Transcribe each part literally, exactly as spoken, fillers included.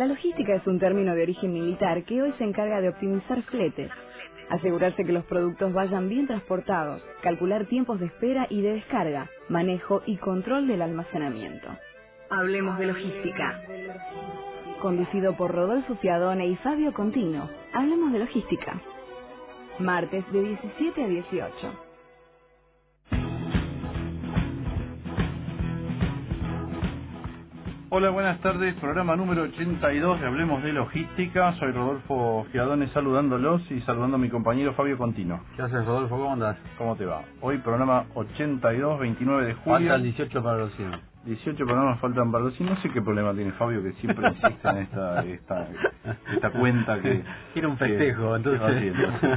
La logística es un término de origen militar que hoy se encarga de optimizar fletes, asegurarse que los productos vayan bien transportados, calcular tiempos de espera y de descarga, manejo y control del almacenamiento. Hablemos de logística. Conducido por Rodolfo Fiadone y Fabio Contino, hablemos de logística. Martes de diecisiete a dieciocho. Hola, buenas tardes, programa número ochenta y dos de Hablemos de Logística. Soy Rodolfo Fiadone saludándolos y saludando a mi compañero Fabio Contino. ¿Qué haces, Rodolfo? ¿Cómo andás? ¿Cómo te va? Hoy programa ochenta y dos, veintinueve de julio. Faltan dieciocho para los cien. dieciocho programas faltan para los cien. No sé qué problema tiene Fabio, que siempre insiste en esta esta, esta cuenta que... Quiere un festejo, que, entonces...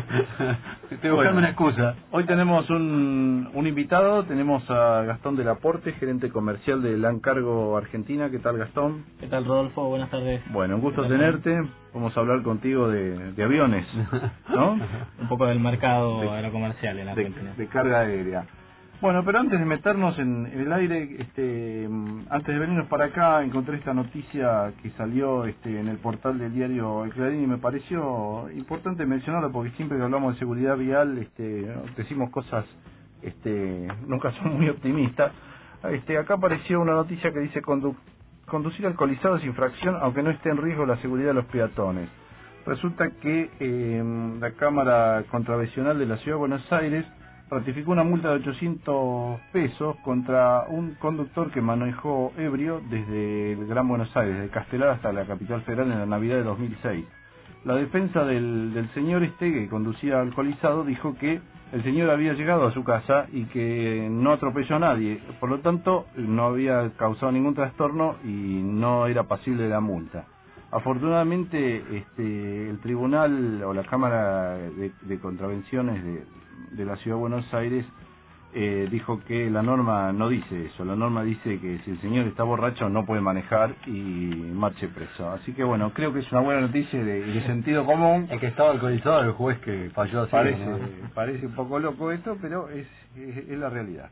Que Estoy buscando bueno, una excusa. Hoy tenemos un, un invitado, tenemos a Gastón del Aporte, gerente comercial de LAN Cargo Argentina. ¿Qué tal, Gastón? ¿Qué tal, Rodolfo? Buenas tardes. Bueno, un gusto tenerte. Vamos a hablar contigo de, de aviones, ¿no? Un poco del mercado de, aerocomercial en Argentina. De, de carga aérea. Bueno, pero antes de meternos en, en el aire, este, antes de venirnos para acá, encontré esta noticia que salió este, en el portal del diario El Clarín y me pareció importante mencionarla porque siempre que hablamos de seguridad vial este, decimos cosas, este, nunca son muy optimistas. Este, acá apareció una noticia que dice condu conducir alcoholizado es infracción aunque no esté en riesgo la seguridad de los peatones. Resulta que eh, la Cámara Contravencional de la Ciudad de Buenos Aires ratificó una multa de ochocientos pesos contra un conductor que manejó ebrio desde el Gran Buenos Aires, de Castelar hasta la capital federal en la Navidad de dos mil seis. La defensa del, del señor este, que conducía alcoholizado, dijo que el señor había llegado a su casa y que no atropelló a nadie, por lo tanto no había causado ningún trastorno y no era pasible de la multa. Afortunadamente este, el tribunal o la Cámara de, de Contravenciones de de la Ciudad de Buenos Aires eh, dijo que la norma no dice eso, la norma dice que si el señor está borracho no puede manejar y marche preso. Así que bueno, creo que es una buena noticia de, de sentido común. Es que estaba alcoholizado el juez que falló así. Parece, ¿no? parece un poco loco esto, pero es, es, es la realidad.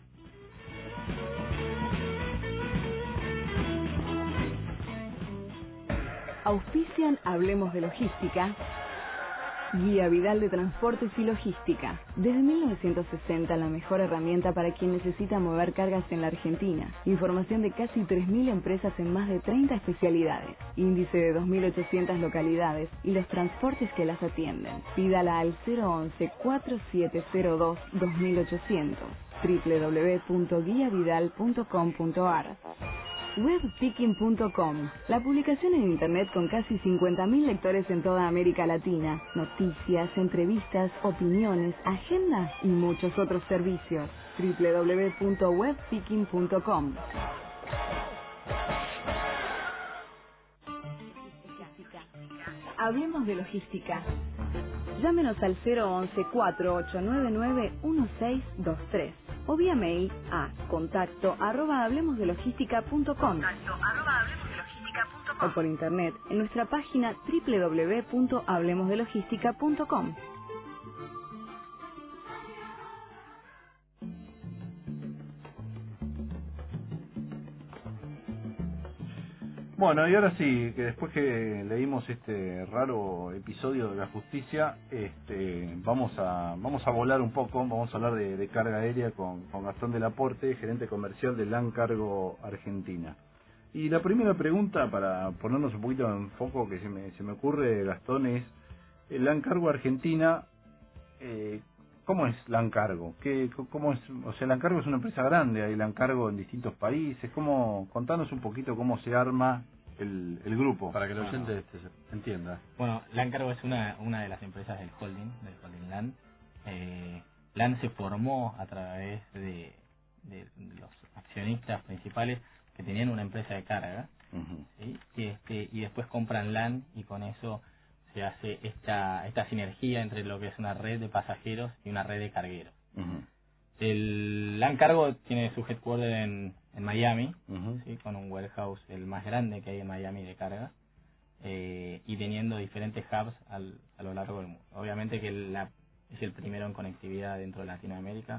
Auspician Hablemos de Logística. Guía Vidal de Transportes y Logística. Desde mil novecientos sesenta, la mejor herramienta para quien necesita mover cargas en la Argentina. Información de casi tres mil empresas en más de treinta especialidades. Índice de dos mil ochocientas localidades y los transportes que las atienden. Pídala al cero once, cuatro siete cero dos, dos mil ochocientos. doble u doble u doble u punto guía vidal punto com punto a r. webpicking punto com, la publicación en internet con casi cincuenta mil lectores en toda América Latina, noticias, entrevistas, opiniones, agendas y muchos otros servicios. doble u doble u doble u punto webpicking punto com. Hablemos de logística. Llámenos al cero once, cuatro ocho nueve nueve, uno seis dos tres o vía mail a contacto arroba hablemos de logística punto com o por internet en nuestra página doble u doble u doble u punto hablemos de logística punto com. Bueno, y ahora sí, que después que leímos este raro episodio de la justicia, este, vamos a vamos a volar un poco, vamos a hablar de, de carga aérea con, con Gastón del Aporte, gerente comercial de LAN Cargo Argentina. Y la primera pregunta, para ponernos un poquito en foco, que se me, se me ocurre, Gastón, es, el LAN Cargo Argentina, eh, ¿cómo es LAN Cargo? ¿Qué, cómo es? O sea, LAN Cargo es una empresa grande, hay LAN Cargo en distintos países. ¿Cómo, contanos un poquito cómo se arma el, el grupo? Para que el oyente este entienda. Bueno, LAN Cargo es una, una de las empresas del holding, del holding LAN. Eh, LAN se formó a través de, de los accionistas principales que tenían una empresa de carga, uh-huh. ¿sí? y, este, y después compran LAN y con eso se hace esta esta sinergia entre lo que es una red de pasajeros y una red de cargueros. Uh-huh. El LAN Cargo tiene su headquarter en, en Miami, uh-huh. ¿sí? con un warehouse el más grande que hay en Miami de carga, eh, y teniendo diferentes hubs al, a lo largo del mundo. Obviamente que la, es el primero en conectividad dentro de Latinoamérica,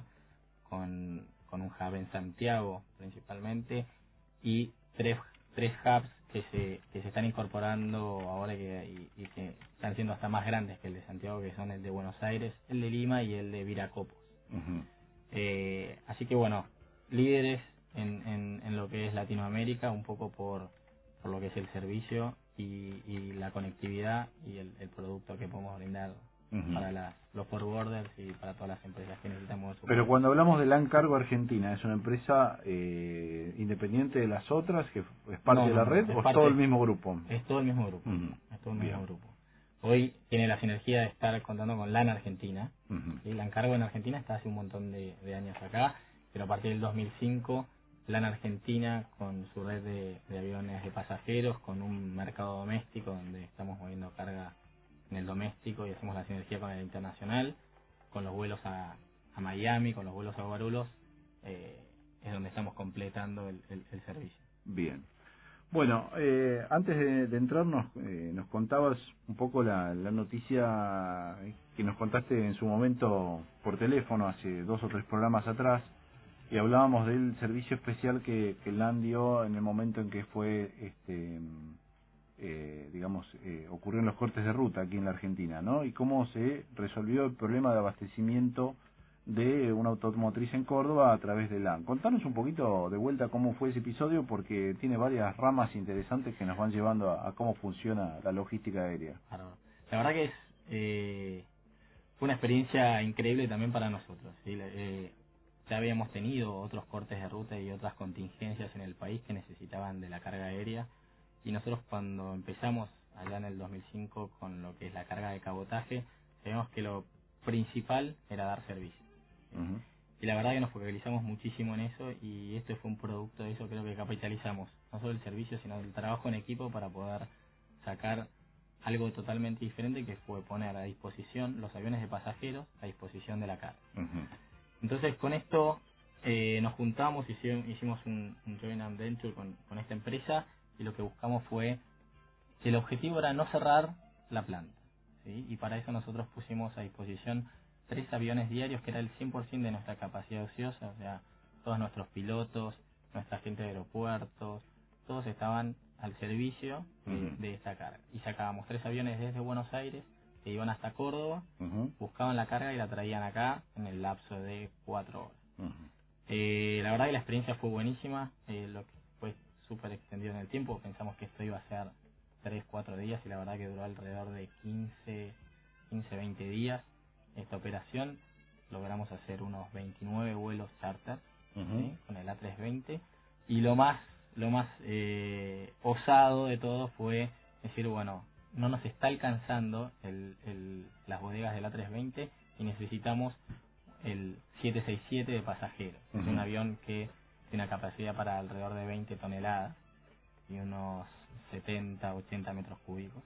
con, con un hub en Santiago principalmente, y tres, tres hubs que se que se están incorporando ahora que, y, y que están siendo hasta más grandes que el de Santiago, que son el de Buenos Aires, el de Lima y el de Viracopos. Uh-huh. Eh, así que bueno, líderes en, en, en lo que es Latinoamérica, un poco por, por lo que es el servicio y, y la conectividad y el, el producto que podemos brindar uh-huh. para la, los forwarders y para todas las empresas que necesitamos. Pero cuando hablamos de LAN Cargo Argentina, ¿es una empresa eh, independiente de las otras, que es parte no, de la no, red, no, o es parte, todo el mismo grupo? Es todo el mismo grupo, uh-huh. es todo el mismo Bien. grupo. Hoy tiene la sinergia de estar contando con LAN Argentina. Uh-huh. ¿sí? LAN Cargo en Argentina está hace un montón de, de años acá, pero a partir del dos mil cinco, LAN Argentina con su red de, de aviones de pasajeros, con un mercado doméstico donde estamos moviendo carga en el doméstico y hacemos la sinergia con el internacional, con los vuelos a, a Miami, con los vuelos a Guarulhos, eh, es donde estamos completando el, el, el servicio. Bien. Bueno, eh, antes de, de entrarnos, eh, nos contabas un poco la, la noticia que nos contaste en su momento por teléfono, hace dos o tres programas atrás, y hablábamos del servicio especial que, que LAN dio en el momento en que fue, este, eh, digamos, eh, ocurrieron los cortes de ruta aquí en la Argentina, ¿no? Y cómo se resolvió el problema de abastecimiento de una automotriz en Córdoba a través de LAN. Contanos un poquito de vuelta cómo fue ese episodio, porque tiene varias ramas interesantes que nos van llevando a, a cómo funciona la logística aérea. Claro. La verdad que es eh, fue una experiencia increíble también para nosotros. ¿sí? Eh, ya habíamos tenido otros cortes de ruta y otras contingencias en el país que necesitaban de la carga aérea, y nosotros cuando empezamos allá en el dos mil cinco con lo que es la carga de cabotaje, sabíamos que lo principal era dar servicio. Uh-huh. Y la verdad que nos focalizamos muchísimo en eso, y esto fue un producto de eso. Creo que capitalizamos no solo el servicio sino el trabajo en equipo para poder sacar algo totalmente diferente, que fue poner a disposición los aviones de pasajeros a disposición de la carga. Uh-huh. Entonces con esto eh, nos juntamos, hicimos, hicimos un, un joint venture con, con esta empresa, y lo que buscamos fue que el objetivo era no cerrar la planta, ¿sí? Y para eso nosotros pusimos a disposición tres aviones diarios, que era el cien por ciento de nuestra capacidad ociosa, o sea, todos nuestros pilotos, nuestra gente de aeropuertos, todos estaban al servicio de, uh-huh. de esta carga. Y sacábamos tres aviones desde Buenos Aires que iban hasta Córdoba, uh-huh. buscaban la carga y la traían acá en el lapso de cuatro horas. Uh-huh. Eh, la verdad que la experiencia fue buenísima, eh, lo que fue súper extendido en el tiempo. Pensamos que esto iba a ser tres, cuatro días, y la verdad que duró alrededor de quince, veinte días esta operación. Logramos hacer unos veintinueve vuelos charter, uh-huh. ¿sí? con el A trescientos veinte, y lo más lo más eh, osado de todo fue decir, bueno, no nos está alcanzando el, el, las bodegas del A trescientos veinte y necesitamos el siete sesenta y siete de pasajeros. Uh-huh. Es un avión que tiene una capacidad para alrededor de veinte toneladas y unos setenta, ochenta metros cúbicos.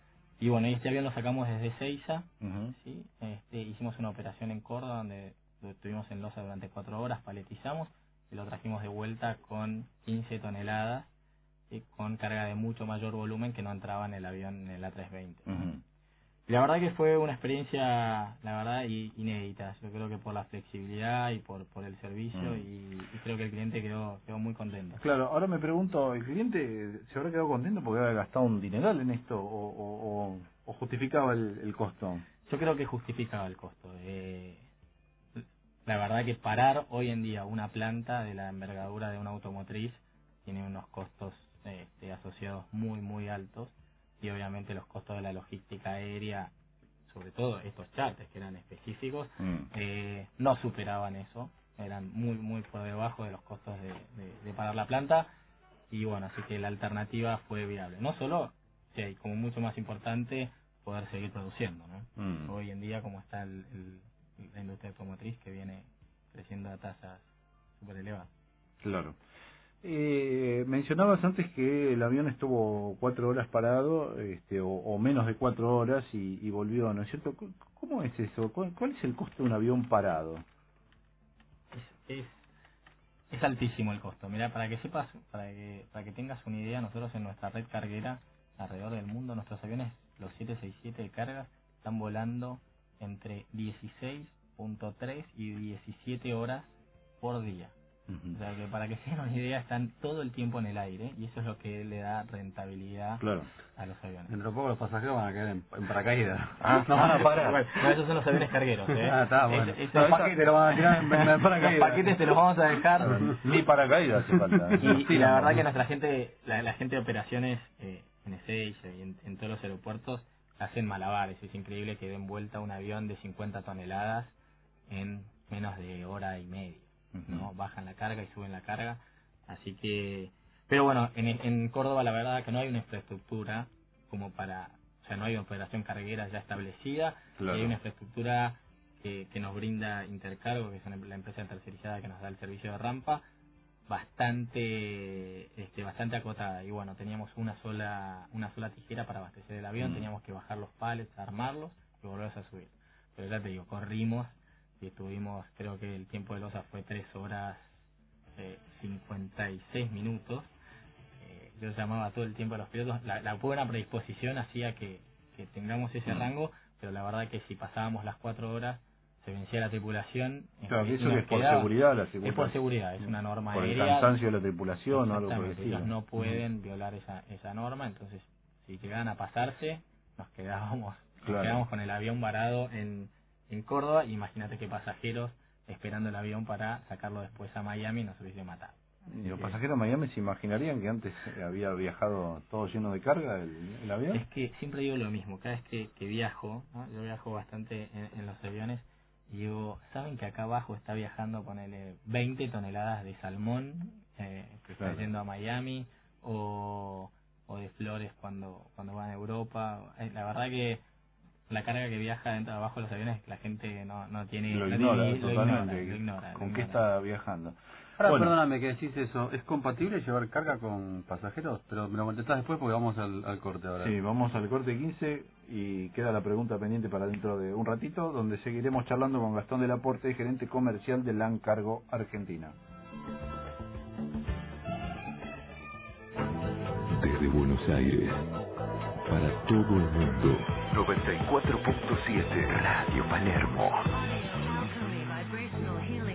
Y bueno, este avión lo sacamos desde Ezeiza, uh-huh. ¿sí? este, hicimos una operación en Córdoba donde lo estuvimos en losa durante cuatro horas, paletizamos y lo trajimos de vuelta con quince toneladas, ¿sí? con carga de mucho mayor volumen que no entraba en el avión en el A trescientos veinte. Uh-huh. Y la verdad que fue una experiencia, la verdad, inédita. Yo creo que por la flexibilidad y por por el servicio, uh-huh. y, y creo que el cliente quedó quedó muy contento. Claro, ahora me pregunto, ¿el cliente se habrá quedado contento porque había gastado un dineral en esto o, o, o, o justificaba el, el costo? Yo creo que justificaba el costo. Eh, la verdad que parar hoy en día una planta de la envergadura de una automotriz tiene unos costos este, asociados muy, muy altos. Y obviamente los costos de la logística aérea, sobre todo estos charters que eran específicos, mm. eh, no superaban eso, eran muy muy por debajo de los costos de, de, de parar la planta, y bueno, así que la alternativa fue viable. No solo, sí, como mucho más importante, poder seguir produciendo, ¿no? Mm. Hoy en día, como está el, el, la industria automotriz, que viene creciendo a tasas súper elevadas. Claro. Eh, mencionabas antes que el avión estuvo cuatro horas parado, este, o, o menos de cuatro horas y, y volvió, ¿no es cierto? ¿Cómo es eso? ¿Cuál, cuál es el costo de un avión parado? Es, es, es altísimo el costo. Mira, para que sepas, para que para que tengas una idea, nosotros en nuestra red carguera alrededor del mundo, nuestros aviones, los siete sesenta y siete de carga, están volando entre dieciséis punto tres y diecisiete horas por día. Uh-huh. O sea que para que se den una idea, están todo el tiempo en el aire y eso es lo que le da rentabilidad claro. a los aviones. Dentro de poco los pasajeros van a quedar en, en paracaídas. Ah, no van a parar. Bueno, no, esos son los aviones cargueros, ¿eh? Ah, está, bueno. Es, es, los esa, paquetes los van a tirar en, en paracaídas. Los paquetes te los vamos a dejar. Ni paracaídas hace falta. Y, y la verdad que nuestra gente, la, la gente de operaciones eh, en Ezeiza y en, en todos los aeropuertos hacen malabares. Es increíble que den vuelta un avión de cincuenta toneladas en menos de hora y media, ¿no? Bajan la carga y suben la carga. Así que, pero bueno, en, en Córdoba la verdad que no hay una infraestructura como para, o sea, no hay una operación carguera ya establecida, claro. y hay una infraestructura que, que nos brinda Intercargo, que es una, la empresa tercerizada que nos da el servicio de rampa, bastante este bastante acotada. Y bueno, teníamos una sola una sola tijera para abastecer el avión, mm. teníamos que bajar los pallets, armarlos y volverlos a subir. Pero ya te digo, corrimos y estuvimos, creo que el tiempo de losa fue tres horas eh, cincuenta y seis minutos. Eh, yo llamaba todo el tiempo a los pilotos. La, la buena predisposición hacía que, que tengamos ese mm. rango, pero la verdad que si pasábamos las cuatro horas se vencía la tripulación. Claro, que eso es por seguridad, la seguridad. Es por seguridad, es una norma por aérea. Por el cansancio de la tripulación o algo por el estilo. Ellos no pueden uh-huh. violar esa esa norma, entonces si llegaban a pasarse, nos quedábamos, claro. nos quedábamos con el avión varado en, en Córdoba. Imagínate que pasajeros esperando el avión para sacarlo después a Miami nos hubiese matado. ¿Y los pasajeros de Miami se imaginarían que antes había viajado todo lleno de carga el, el avión? Es que siempre digo lo mismo, cada vez que, que viajo, ¿no? Yo viajo bastante en, en los aviones, y digo, ¿saben que acá abajo está viajando, ponele veinte toneladas de salmón eh, que claro. está yendo a Miami, o, o de flores cuando cuando van a Europa? La verdad que la carga que viaja dentro de abajo de los aviones, la gente no no tiene... Lo no ignora, tiene, totalmente. Lo ignora, lo ignora, ¿Con lo qué ignora. está viajando? Ahora, bueno. perdóname que decís eso, ¿es compatible llevar carga con pasajeros? Pero me lo contestás después porque vamos al, al corte ahora. Sí, vamos al corte quince y queda la pregunta pendiente para dentro de un ratito, donde seguiremos charlando con Gastón del Aporte, gerente comercial de LAN Cargo Argentina. Desde Buenos Aires, para todo el mundo, noventa y cuatro punto siete Radio Palermo.